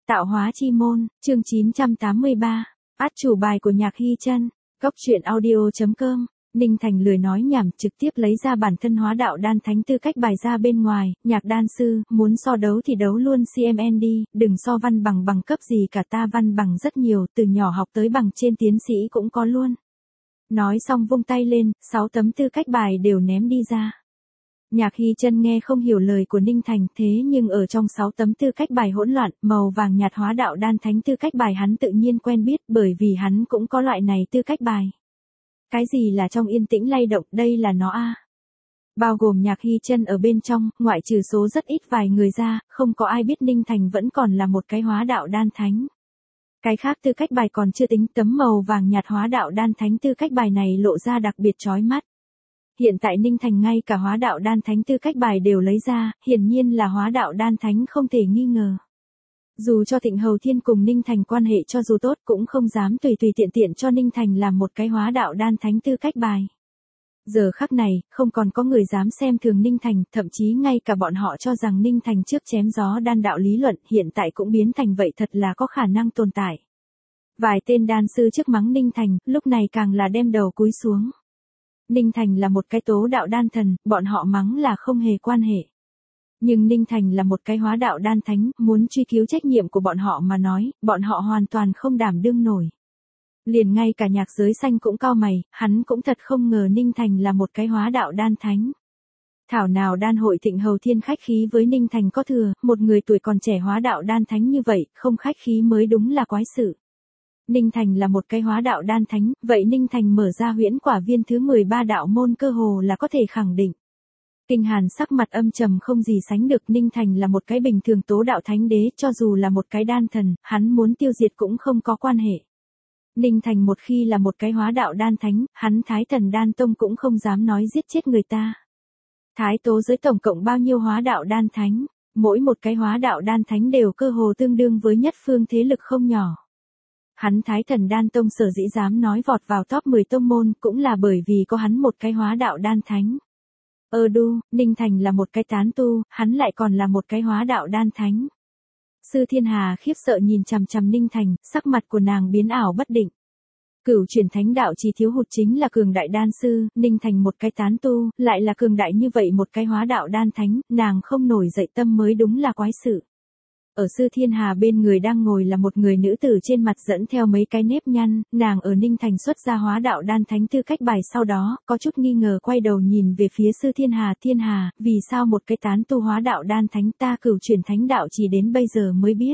Tạo hóa chi môn, chương 983. Át chủ bài của Nhạc Hy Chân. Cốc truyện audio.com. Ninh Thành lười nói nhảm, trực tiếp lấy ra bản thân hóa đạo đan thánh tư cách bài ra bên ngoài. Nhạc đan sư, muốn so đấu thì đấu luôn CMN đi, đừng so văn bằng cấp gì cả, ta văn bằng rất nhiều, từ nhỏ học tới bằng trên tiến sĩ cũng có luôn. Nói xong vung tay lên, 6 tấm tư cách bài đều ném đi ra. Nhạc Hy Chân nghe không hiểu lời của Ninh Thành, thế nhưng ở trong 6 tấm tư cách bài hỗn loạn, màu vàng nhạt hóa đạo đan thánh tư cách bài hắn tự nhiên quen biết, bởi vì hắn cũng có loại này tư cách bài. Cái gì là trong yên tĩnh lay động, đây là nó a. Bao gồm Nhạc Hy Chân ở bên trong, ngoại trừ số rất ít vài người ra, không có ai biết Ninh Thành vẫn còn là một cái hóa đạo đan thánh. Cái khác tư cách bài còn chưa tính, tấm màu vàng nhạt hóa đạo đan thánh tư cách bài này lộ ra đặc biệt chói mắt. Hiện tại Ninh Thành ngay cả hóa đạo đan thánh tư cách bài đều lấy ra, hiển nhiên là hóa đạo đan thánh không thể nghi ngờ. Dù cho Thịnh Hầu Thiên cùng Ninh Thành quan hệ cho dù tốt cũng không dám tùy tiện cho Ninh Thành làm một cái hóa đạo đan thánh tư cách bài. Giờ khắc này, không còn có người dám xem thường Ninh Thành, thậm chí ngay cả bọn họ cho rằng Ninh Thành trước chém gió đan đạo lý luận hiện tại cũng biến thành vậy, thật là có khả năng tồn tại. Vài tên đan sư trước mắng Ninh Thành, lúc này càng là đem đầu cúi xuống. Ninh Thành là một cái tố đạo đan thần, bọn họ mắng là không hề quan hệ. Nhưng Ninh Thành là một cái hóa đạo đan thánh, muốn truy cứu trách nhiệm của bọn họ mà nói, bọn họ hoàn toàn không đảm đương nổi. Liền ngay cả Nhạc Giới Xanh cũng cau mày, hắn cũng thật không ngờ Ninh Thành là một cái hóa đạo đan thánh. Thảo nào đan hội Thịnh Hầu Thiên khách khí với Ninh Thành có thừa, một người tuổi còn trẻ hóa đạo đan thánh như vậy, không khách khí mới đúng là quái sự. Ninh Thành là một cái hóa đạo đan thánh, vậy Ninh Thành mở ra huyễn quả viên thứ 13 đạo môn cơ hồ là có thể khẳng định. Kinh Hàn sắc mặt âm trầm không gì sánh được, Ninh Thành là một cái bình thường tố đạo thánh đế, cho dù là một cái đan thần, hắn muốn tiêu diệt cũng không có quan hệ. Ninh Thành một khi là một cái hóa đạo đan thánh, hắn Thái Thần Đan Tông cũng không dám nói giết chết người ta. Thái tố giới tổng cộng bao nhiêu hóa đạo đan thánh, mỗi một cái hóa đạo đan thánh đều cơ hồ tương đương với nhất phương thế lực không nhỏ. Hắn Thái Thần Đan Tông sở dĩ dám nói vọt vào top 10 tông môn cũng là bởi vì có hắn một cái hóa đạo đan thánh. Ninh Thành là một cái tán tu, hắn lại còn là một cái hóa đạo đan thánh. Sư Thiên Hà khiếp sợ nhìn chằm chằm Ninh Thành, sắc mặt của nàng biến ảo bất định. Cửu chuyển thánh đạo chỉ thiếu hụt chính là cường đại đan sư, Ninh Thành một cái tán tu, lại là cường đại như vậy một cái hóa đạo đan thánh, nàng không nổi dậy tâm mới đúng là quái sự. Ở Sư Thiên Hà bên người đang ngồi là một người nữ tử trên mặt dẫn theo mấy cái nếp nhăn, nàng ở Ninh Thành xuất ra hóa đạo đan thánh tư cách bài sau đó, có chút nghi ngờ quay đầu nhìn về phía Sư Thiên Hà, Thiên Hà, vì sao một cái tán tu hóa đạo đan thánh ta cửu chuyển thánh đạo chỉ đến bây giờ mới biết.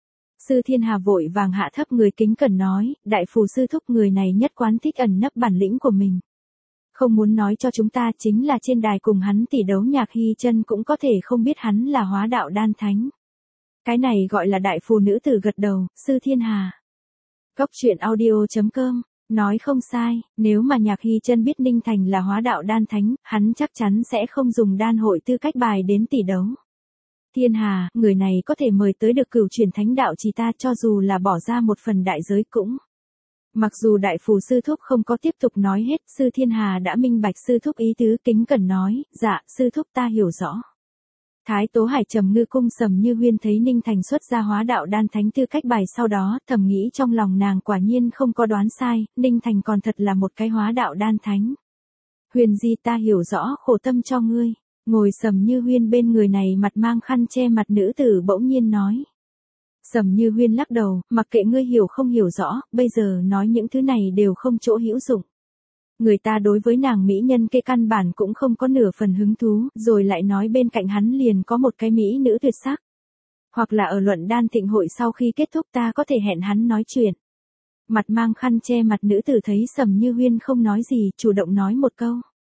Sư Thiên Hà vội vàng hạ thấp người kính cẩn nói, đại phù sư thúc, người này nhất quán thích ẩn nấp bản lĩnh của mình. Không muốn nói cho chúng ta, chính là trên đài cùng hắn tỷ đấu Nhạc Hy Chân cũng có thể không biết hắn là hóa đạo đan thánh. Cái này gọi là đại phù nữ tử gật đầu, Sư Thiên Hà. Cốc truyện audio.com, nói không sai, nếu mà Nhạc Hy Chân biết Ninh Thành là hóa đạo đan thánh, hắn chắc chắn sẽ không dùng đan hội tư cách bài đến tỷ đấu. Thiên Hà, người này có thể mời tới được cửu chuyển thánh đạo chỉ ta, cho dù là bỏ ra một phần đại giới cũng. Mặc dù đại phù sư thúc không có tiếp tục nói hết, Sư Thiên Hà đã minh bạch sư thúc ý tứ, kính cẩn nói, dạ, sư thúc ta hiểu rõ. Thái Tố Hải Trầm Ngư Cung Sầm Như Huyên thấy Ninh Thành xuất ra hóa đạo đan thánh tư cách bài sau đó, thầm nghĩ trong lòng nàng quả nhiên không có đoán sai, Ninh Thành còn thật là một cái hóa đạo đan thánh. Huyền Di, ta hiểu rõ, khổ tâm cho ngươi. Ngồi Sầm Như Huyên bên người này mặt mang khăn che mặt nữ tử bỗng nhiên nói. Sầm Như Huyên lắc đầu, mặc kệ ngươi hiểu không hiểu rõ, bây giờ nói những thứ này đều không chỗ hữu dụng. Người ta đối với nàng mỹ nhân kia căn bản cũng không có nửa phần hứng thú, rồi lại nói bên cạnh hắn liền có một cái mỹ nữ tuyệt sắc. Hoặc là ở luận đan thịnh hội sau khi kết thúc ta có thể hẹn hắn nói chuyện. Mặt mang khăn che mặt nữ tử thấy Sầm Như Huyên không nói gì, chủ động nói một câu.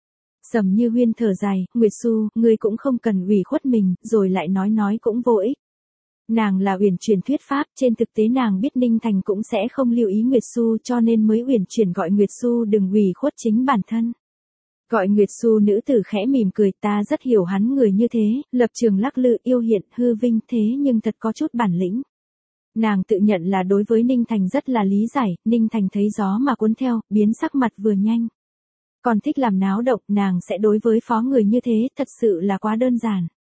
Sầm Như Huyên thở dài, Nguyệt Xu, ngươi cũng không cần ủy khuất mình, rồi lại nói cũng vô ích. Nàng là uyển chuyển thuyết pháp, trên thực tế nàng biết Ninh Thành cũng sẽ không lưu ý Nguyệt Xu cho nên mới uyển chuyển gọi Nguyệt Xu đừng ủy khuất chính bản thân. Gọi Nguyệt Xu nữ tử khẽ mỉm cười, ta rất hiểu hắn người như thế, lập trường lắc lư yêu hiện hư vinh thế nhưng thật có chút bản lĩnh. Nàng tự nhận là đối với Ninh Thành rất là lý giải, Ninh Thành thấy gió mà cuốn theo, biến sắc mặt vừa nhanh. Còn thích làm náo động, nàng sẽ đối với phó người như thế, thật sự là quá đơn giản.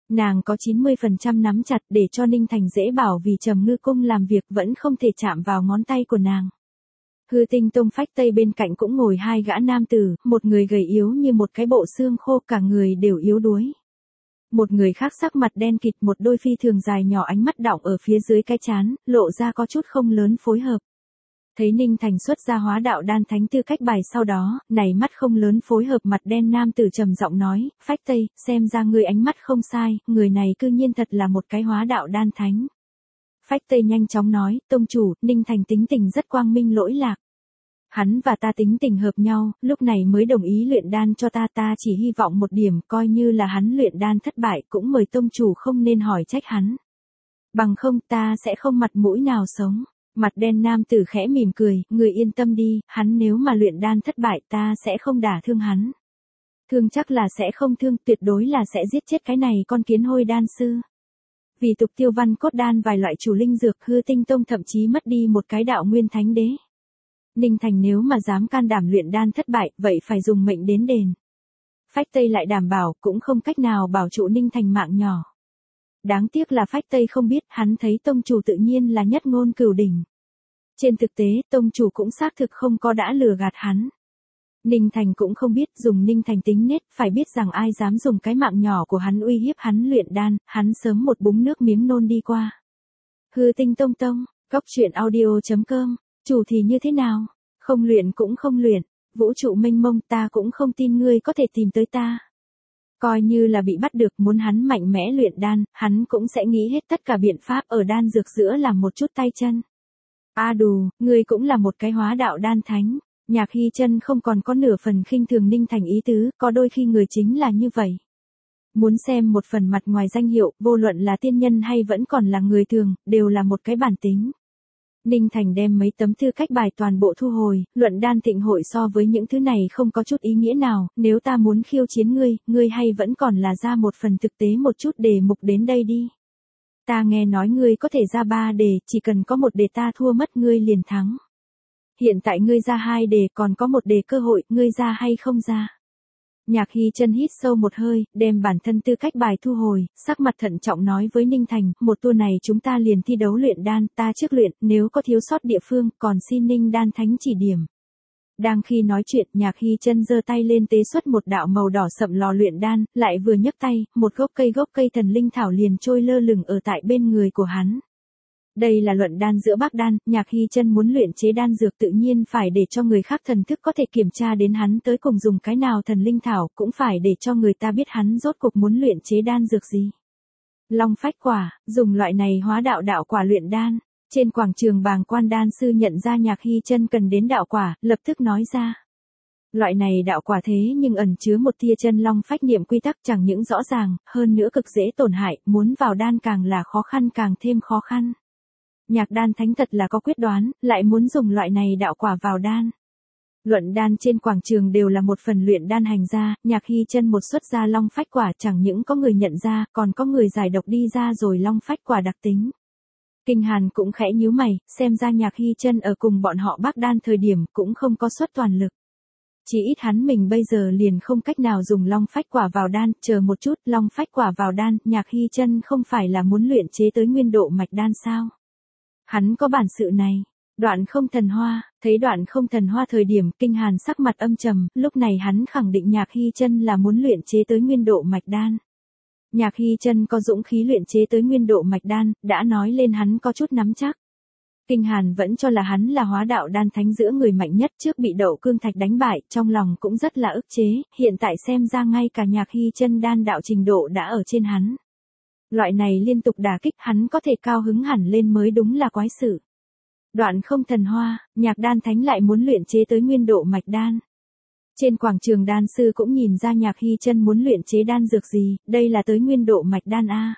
Nàng có 90% nắm chặt để cho Ninh Thành dễ bảo vì Trầm Ngư Cung làm việc vẫn không thể chạm vào ngón tay của nàng. Hư Tinh Tông Phách Tây bên cạnh cũng ngồi hai gã nam tử, một người gầy yếu như một cái bộ xương khô, cả người đều yếu đuối. Một người khác sắc mặt đen kịt, một đôi phi thường dài nhỏ, ánh mắt đọng ở phía dưới cái trán, lộ ra có chút không lớn phối hợp. Thấy Ninh Thành xuất ra hóa đạo đan thánh tư cách bài sau đó, này mắt không lớn phối hợp mặt đen nam tử trầm giọng nói, Phách Tây, xem ra ngươi ánh mắt không sai, người này cư nhiên thật là một cái hóa đạo đan thánh. Phách Tây nhanh chóng nói, tông chủ, Ninh Thành tính tình rất quang minh lỗi lạc. Hắn và ta tính tình hợp nhau, lúc này mới đồng ý luyện đan cho ta chỉ hy vọng một điểm, coi như là hắn luyện đan thất bại cũng mời tông chủ không nên hỏi trách hắn. Bằng không ta sẽ không mặt mũi nào sống. Mặt đen nam tử khẽ mỉm cười, người yên tâm đi, hắn nếu mà luyện đan thất bại ta sẽ không đả thương hắn. Thương chắc là sẽ không thương, tuyệt đối là sẽ giết chết cái này con kiến hôi đan sư. Vì tục tiêu văn cốt đan vài loại chủ linh dược, Hư Tinh Tông thậm chí mất đi một cái đạo nguyên thánh đế. Ninh Thành nếu mà dám can đảm luyện đan thất bại, vậy phải dùng mệnh đến đền. Phách Tây lại đảm bảo, cũng không cách nào bảo trụ Ninh Thành mạng nhỏ. Đáng tiếc là Phách Tây không biết, hắn thấy tông chủ tự nhiên là nhất ngôn cửu đỉnh. Trên thực tế, tông chủ cũng xác thực không có đã lừa gạt hắn. Ninh Thành cũng không biết, dùng Ninh Thành tính nết, phải biết rằng ai dám dùng cái mạng nhỏ của hắn uy hiếp hắn luyện đan, hắn sớm một búng nước miếng nôn đi qua. Hư Tinh Tông Tông, Cóc Truyện Audio.com, chủ thì như thế nào? Không luyện cũng không luyện, vũ trụ mênh mông, ta cũng không tin ngươi có thể tìm tới ta. Coi như là bị bắt được, muốn hắn mạnh mẽ luyện đan, hắn cũng sẽ nghĩ hết tất cả biện pháp ở đan dược giữa làm một chút tay chân. A đù, ngươi cũng là một cái hóa đạo đan thánh. Nhạc Hy Chân không còn có nửa phần khinh thường Ninh Thành ý tứ, có đôi khi người chính là như vậy. Muốn xem một phần mặt ngoài danh hiệu, vô luận là tiên nhân hay vẫn còn là người thường, đều là một cái bản tính. Ninh Thành đem mấy tấm thư cách bài toàn bộ thu hồi, luận đan thịnh hội so với những thứ này không có chút ý nghĩa nào, nếu ta muốn khiêu chiến ngươi hay vẫn còn là ra một phần thực tế một chút đề mục đến đây đi. Ta nghe nói ngươi có thể ra 3 đề, chỉ cần có một đề ta thua mất ngươi liền thắng. Hiện tại ngươi ra 2 đề, còn có một đề cơ hội, ngươi ra hay không ra? Nhạc Hy Chân hít sâu một hơi, đem bản thân tư cách bài thu hồi, sắc mặt thận trọng nói với Ninh Thành, một tour này chúng ta liền thi đấu luyện đan, ta trước luyện, nếu có thiếu sót địa phương, còn xin Ninh Đan Thánh chỉ điểm. Đang khi nói chuyện, Nhạc Hy Chân giơ tay lên tế xuất một đạo màu đỏ sậm lò luyện đan, lại vừa nhấc tay, một gốc cây thần linh thảo liền trôi lơ lửng ở tại bên người của hắn. Đây là luận đan giữa Bác Đan, Nhạc Hy Chân muốn luyện chế đan dược tự nhiên phải để cho người khác thần thức có thể kiểm tra đến hắn tới cùng dùng cái nào thần linh thảo, cũng phải để cho người ta biết hắn rốt cuộc muốn luyện chế đan dược gì. Long phách quả, dùng loại này hóa đạo đạo quả luyện đan. Trên quảng trường Bàng Quan đan sư nhận ra Nhạc Hy Chân cần đến đạo quả, lập tức nói ra. Loại này đạo quả thế nhưng ẩn chứa một tia chân long phách niệm quy tắc chẳng những rõ ràng, hơn nữa cực dễ tổn hại, muốn vào đan càng là khó khăn càng thêm khó khăn. Nhạc Đan Thánh thật là có quyết đoán, lại muốn dùng loại này đạo quả vào đan. Luận đan trên quảng trường đều là một phần luyện đan hành ra, Nhạc Hy Chân một xuất ra long phách quả chẳng những có người nhận ra, còn có người giải độc đi ra rồi long phách quả đặc tính. Kinh Hàn cũng khẽ nhíu mày, xem ra Nhạc Hy Chân ở cùng bọn họ Bác Đan thời điểm cũng không có xuất toàn lực. Chỉ ít hắn mình bây giờ liền không cách nào dùng long phách quả vào đan, chờ một chút, long phách quả vào đan, Nhạc Hy Chân không phải là muốn luyện chế tới nguyên độ mạch đan sao? Hắn có bản sự này. Đoạn Không Thần Hoa, thấy Đoạn Không Thần Hoa thời điểm, Kinh Hàn sắc mặt âm trầm, lúc này hắn khẳng định Nhạc Hy Chân là muốn luyện chế tới nguyên độ mạch đan. Nhạc Hy Chân có dũng khí luyện chế tới nguyên độ mạch đan, đã nói lên hắn có chút nắm chắc. Kinh Hàn vẫn cho là hắn là hóa đạo đan thánh giữa người mạnh nhất, trước bị Đậu Cương Thạch đánh bại, trong lòng cũng rất là ức chế, hiện tại xem ra ngay cả Nhạc Hy Chân đan đạo trình độ đã ở trên hắn. Loại này liên tục đả kích hắn có thể cao hứng hẳn lên mới đúng là quái sự. Đoạn Không Thần Hoa, Nhạc Đan Thánh lại muốn luyện chế tới nguyên độ mạch đan. Trên quảng trường đan sư cũng nhìn ra Nhạc Hy Chân muốn luyện chế đan dược gì, đây là tới nguyên độ mạch đan A.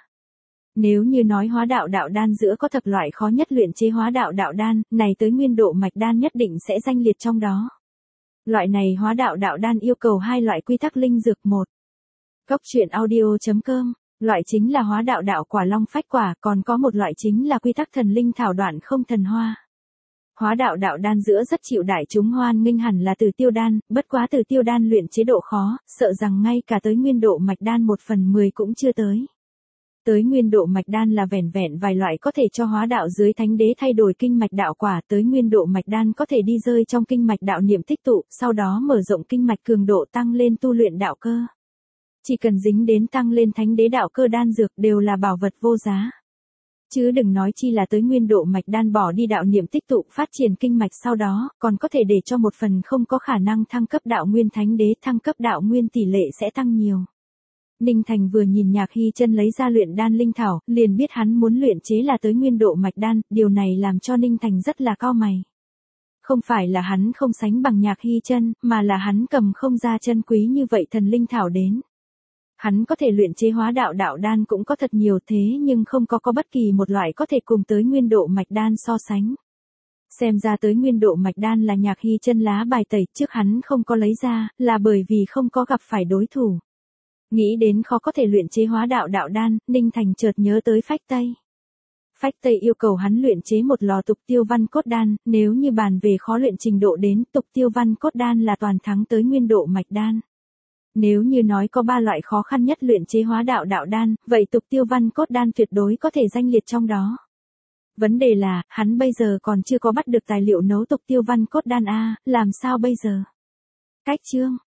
Nếu như nói hóa đạo đạo đan giữa có thập loại khó nhất luyện chế hóa đạo đạo đan, này tới nguyên độ mạch đan nhất định sẽ danh liệt trong đó. Loại này hóa đạo đạo đan yêu cầu 2 loại quy tắc linh dược. 1. Cóc Truyện Audio.com, loại chính là hóa đạo đạo quả long phách quả, còn có một loại chính là quy tắc thần linh thảo Đoạn Không Thần Hoa. Hóa đạo đạo đan giữa rất chịu đại chúng hoan nghênh hẳn là Tử Tiêu đan, bất quá Tử Tiêu đan luyện chế độ khó, sợ rằng ngay cả tới nguyên độ mạch đan 1/10 cũng chưa tới. Tới nguyên độ mạch đan là vẻn vẹn vài loại có thể cho hóa đạo dưới thánh đế thay đổi kinh mạch đạo quả, tới nguyên độ mạch đan có thể đi rơi trong kinh mạch đạo niệm tích tụ, sau đó mở rộng kinh mạch cường độ tăng lên tu luyện đạo cơ. Chỉ cần dính đến tăng lên thánh đế đạo cơ đan dược đều là bảo vật vô giá. Chứ đừng nói chi là tới nguyên độ mạch đan bỏ đi đạo niệm tích tụ phát triển kinh mạch sau đó, còn có thể để cho một phần không có khả năng thăng cấp đạo nguyên thánh đế thăng cấp đạo nguyên tỷ lệ sẽ tăng nhiều. Ninh Thành vừa nhìn Nhạc Hy Chân lấy ra luyện đan linh thảo, liền biết hắn muốn luyện chế là tới nguyên độ mạch đan, điều này làm cho Ninh Thành rất là cau mày. Không phải là hắn không sánh bằng Nhạc Hy Chân, mà là hắn cầm không ra chân quý như vậy thần linh thảo đến. Hắn có thể luyện chế hóa đạo đạo đan cũng có thật nhiều thế nhưng không có bất kỳ một loại có thể cùng tới nguyên độ mạch đan so sánh. Xem ra tới nguyên độ mạch đan là Nhạc Hy Chân lá bài tẩy, trước hắn không có lấy ra, là bởi vì không có gặp phải đối thủ. Nghĩ đến khó có thể luyện chế hóa đạo đạo đan, Ninh Thành chợt nhớ tới Phách Tây. Phách Tây yêu cầu hắn luyện chế một lò tục tiêu văn cốt đan, nếu như bàn về khó luyện trình độ đến, tục tiêu văn cốt đan là toàn thắng tới nguyên độ mạch đan. Nếu như nói có 3 loại khó khăn nhất luyện chế hóa đạo đạo đan, vậy tục tiêu văn cốt đan tuyệt đối có thể danh liệt trong đó. Vấn đề là, hắn bây giờ còn chưa có bắt được tài liệu nấu tục tiêu văn cốt đan a, làm sao bây giờ? Cách chương